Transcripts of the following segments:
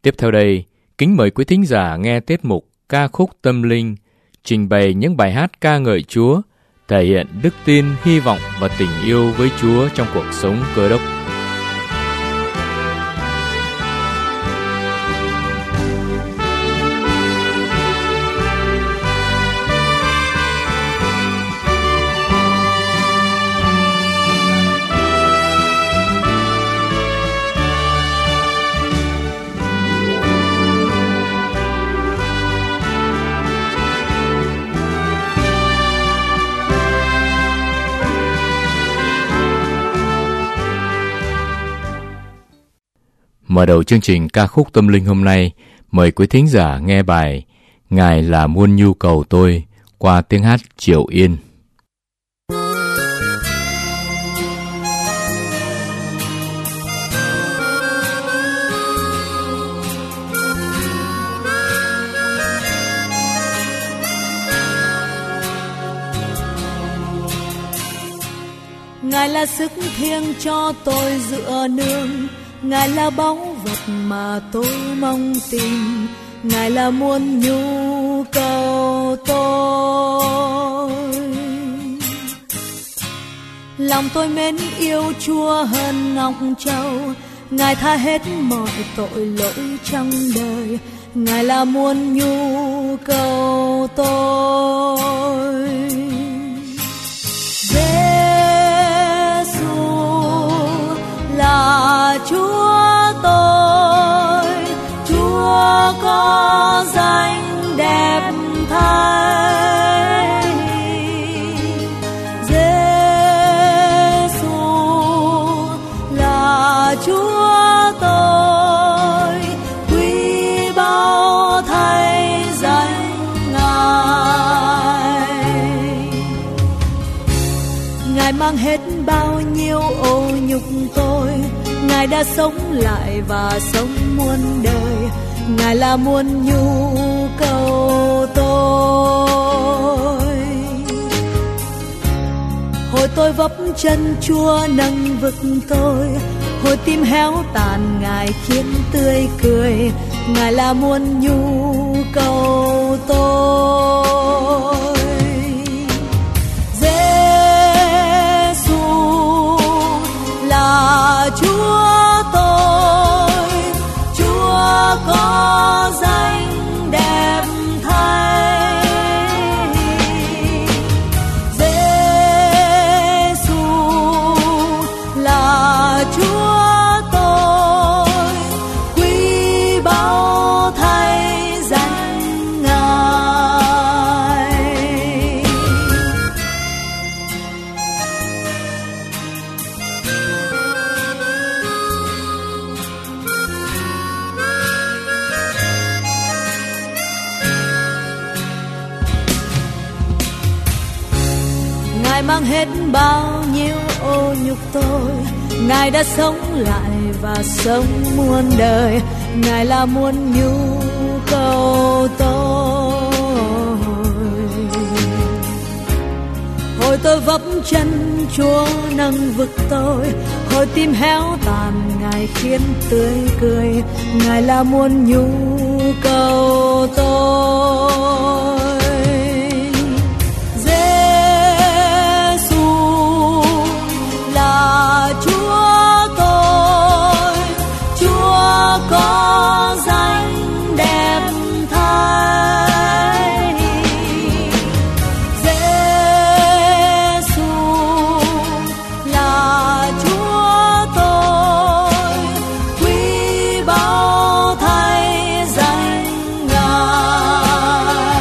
Tiếp theo đây, kính mời quý thính giả nghe tiết mục Ca khúc tâm linh, trình bày những bài hát ca ngợi Chúa, thể hiện đức tin, hy vọng và tình yêu với Chúa trong cuộc sống Cơ Đốc. Mở đầu chương trình ca khúc tâm linh hôm nay, mời quý thính giả nghe bài Ngài là muôn nhu cầu tôi qua tiếng hát Triệu Yên. Ngài là sức thiêng cho tôi dựa nương, Ngài là báu vật mà tôi mong tìm, Ngài là muôn nhu cầu tôi. Lòng tôi mến yêu Chúa hơn ngọc châu, Ngài tha hết mọi tội lỗi trong đời, Ngài là muôn nhu cầu tôi. Giê-xu là Chúa tôi, Chúa có danh đẹp thay. Giê-xu là Chúa tôi, quý báu thay danh Ngài. Ngài mang hết bao nhiêu ô nhục tôi, Ngài đã sống lại và sống muôn đời, Ngài là muôn nhu cầu tôi. Hồi tôi vấp chân Chúa nâng vực tôi, hồi tim héo tàn Ngài khiến tươi cười, Ngài là muôn nhu cầu tôi. Giê-xu là Chúa tôi, Chúa có danh đẹp thay. Giê-xu là Chúa tôi, quý báu thay danh Ngài. Ngài mang hết bao nhiêu ô nhục tôi, Ngài đã sống lại và sống muôn đời, Ngài là muôn nhu cầu tôi. Hồi tôi vấp chân Chúa nâng vực tôi, hồi tim héo tàn Ngài khiến tươi cười, Ngài là muôn nhu cầu tôi. Là Chúa tôi, Chúa có danh đẹp thay. Giê-xu là Chúa tôi, quý báu thay danh Ngài.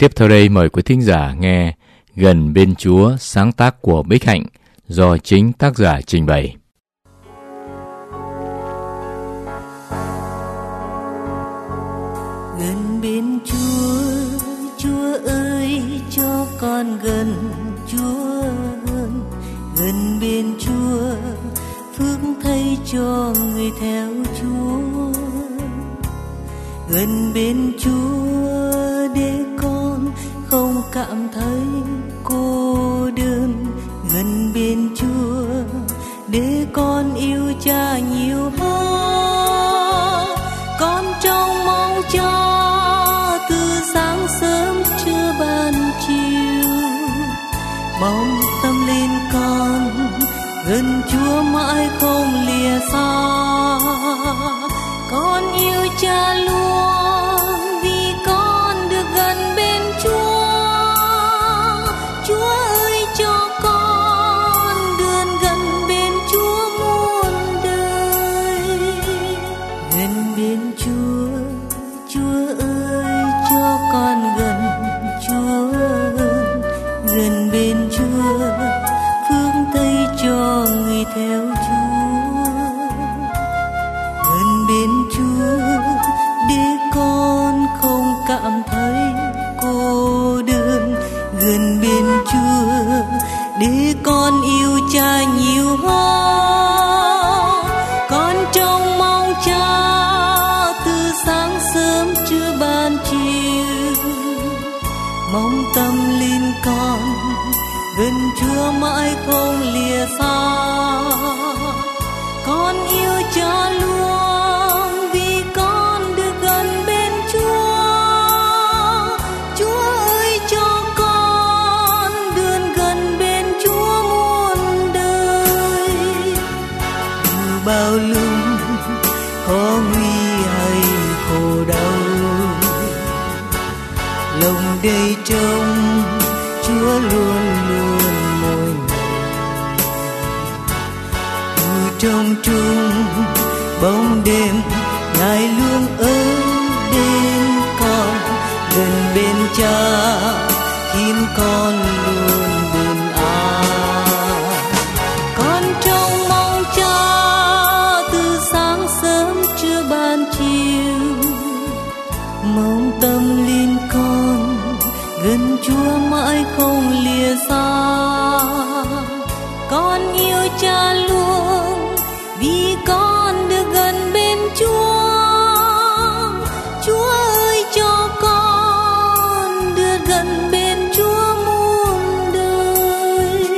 Tiếp theo đây mời quý thính giả nghe Gần bên Chúa, sáng tác của Bích Hạnh do chính tác giả trình bày. Gần bên Chúa, Chúa ơi cho con gần Chúa hơn. Gần bên Chúa, phước thay cho người theo Chúa. Gần bên Chúa để con không cảm thấy cô đơn. Gần bên Chúa để con yêu Cha nhiều hơn. Con trông mong Cha từ sáng sớm trưa ban chiều. Mong tâm linh con gần Chúa mãi không lìa xa. Con yêu Cha luôn vì con được gần bên Chúa. Chúa ơi cho con được gần bên Chúa muôn đời. Gần bên Chúa, Chúa ơi cho con gần Chúa hơn. Gần bên Chúa, phước thay cho người theo Chúa. Gần bên Chúa để con không cảm thấy cô đơn. Gần bên Chúa để con yêu Cha nhiều hơn. Con trông mong Cha từ sáng sớm trưa ban chiều. Mong tâm linh con gần Chúa mãi không lìa xa. Con yêu Cha luôn vì con được gần bên Chúa. Chúa ơi cho con được gần bên Chúa muôn đời. Dù bao lúc khó nguy hay khổ đau, lòng đầy trông Chúa luôn luôn mỗi ngày. Dù trong chung bóng đêm, Ngài luôn ở bên con. Gần bên Cha khiến con luôn bình an. Con trông mong Cha từ sáng sớm trưa ban chiều. Mong tâm linh con gần Chúa mãi không lìa xa. Con yêu Cha luôn vì con được gần bên Chúa. Chúa ơi cho con được gần bên Chúa muôn đời.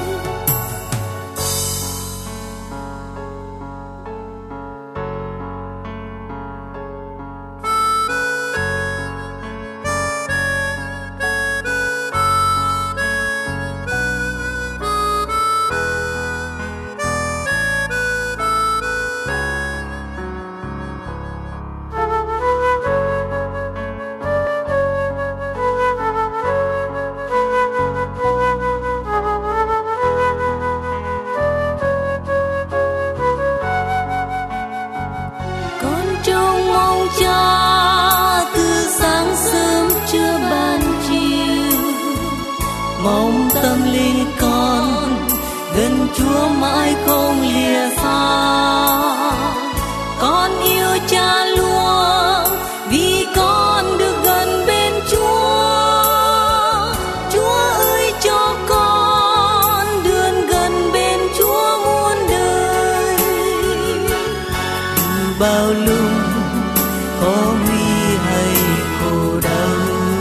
Mong tâm linh con gần Chúa mãi không lìa xa. Con yêu Cha luôn vì con được gần bên Chúa. Chúa ơi cho con được gần bên Chúa muôn đời. Dù bao lúc khó nguy hay khổ đau,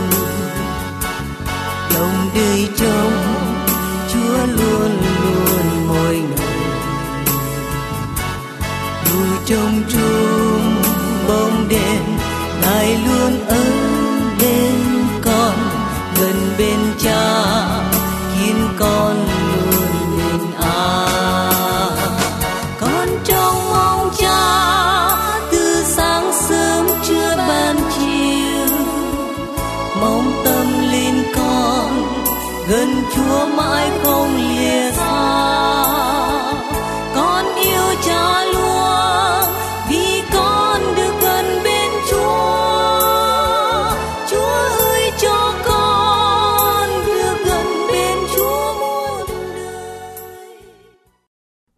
lòng đời trông Chúa luôn luôn mỗi ngày. Dù trong chung bóng đêm, Ngài luôn ở bên con. Gần bên Cha khiến con luôn bình an. Con trông mong Cha từ sáng sớm trưa ban chiều. Mong tâm linh con gần Chúa mãi không lìa xa. Con yêu Cha luôn vì con được gần bên Chúa.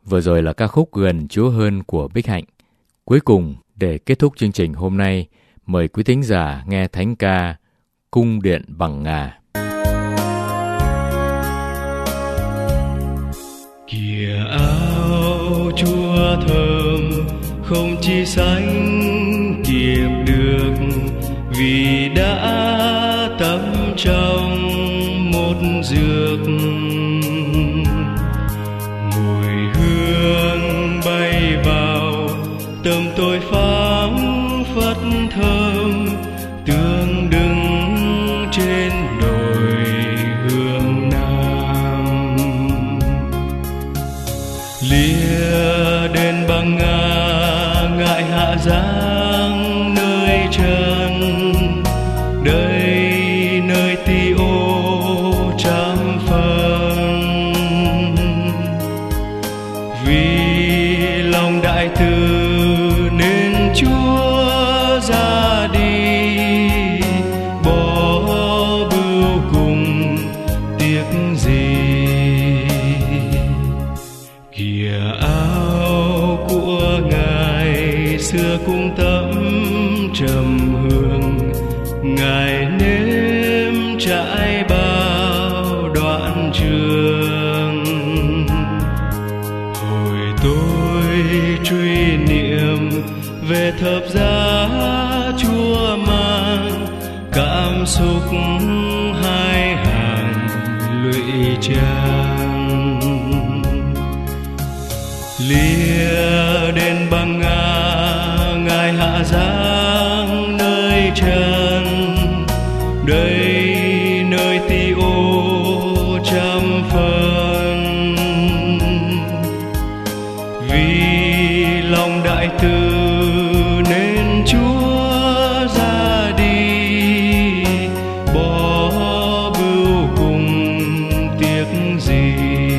Vừa rồi là ca khúc Gần Chúa Hơn của Bích Hạnh. Cuối cùng, để kết thúc chương trình hôm nay, mời quý thính giả nghe thánh ca Cung Điện Bằng Ngà. Kìa áo Chúa thơm không chi sánh kịp được, vì đã tắm trong một dược. Mùi hương bay vào tâm tôi phảng phất thơm, tương đứng trên đồi hương Nam. Lìa đền Bằng Ngà ngại hạ giang nơi trần, đây nơi ti ô trăm phần. Vì lòng đại từ nên Chúa ra đi, bỏ bưu cùng tiếc gì. Kìa áo của Ngài xưa cũng tẩm trầm hương, Ngài nếm trải bao đoạn trường. Hồi tôi truy niệm về thập giá Chúa mang, cảm xúc hai hàng lụy trang. Lìa đền Bằng Ngà Ngài hạ giáng nơi trần, đây nơi ti ô trăm phần. Vì lòng đại từ nên Chúa ra đi, bỏ bưu cùng tiếc gì.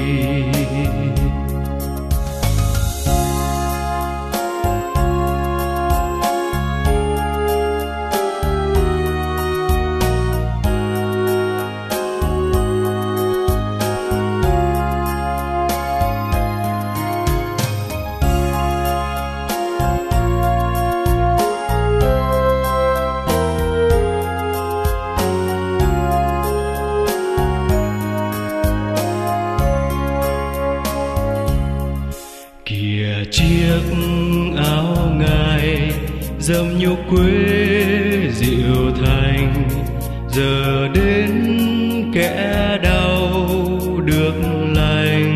Kìa chiếc áo Ngài dâm nhục quê dịu thành, giờ đến kẻ đau được lành.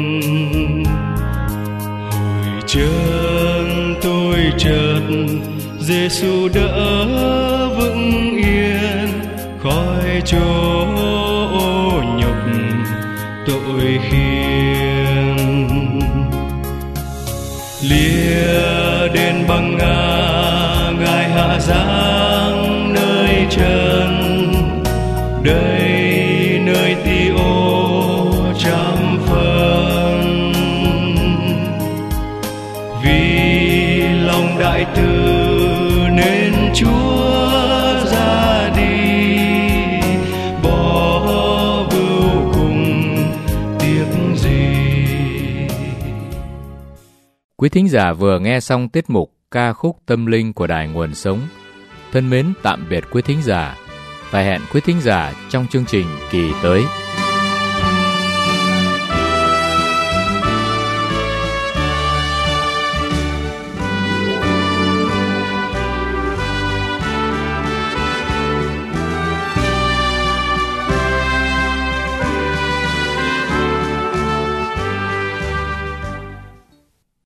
Hồi chân tôi chợt Giêsu đỡ vững yên, khỏi chỗ ô nhục tội khiêng. Lìa đền Bằng Ngà Ngài hạ giáng nơi trần, đây nơi ti ô trăm phần. Vì lòng đại từ nên Chúa ra đi, bỏ bưu cùng tiếc gì. Quý thính giả vừa nghe xong tiết mục ca khúc tâm linh của Đài Nguồn Sống. Thân mến tạm biệt quý thính giả và hẹn quý thính giả trong chương trình kỳ tới.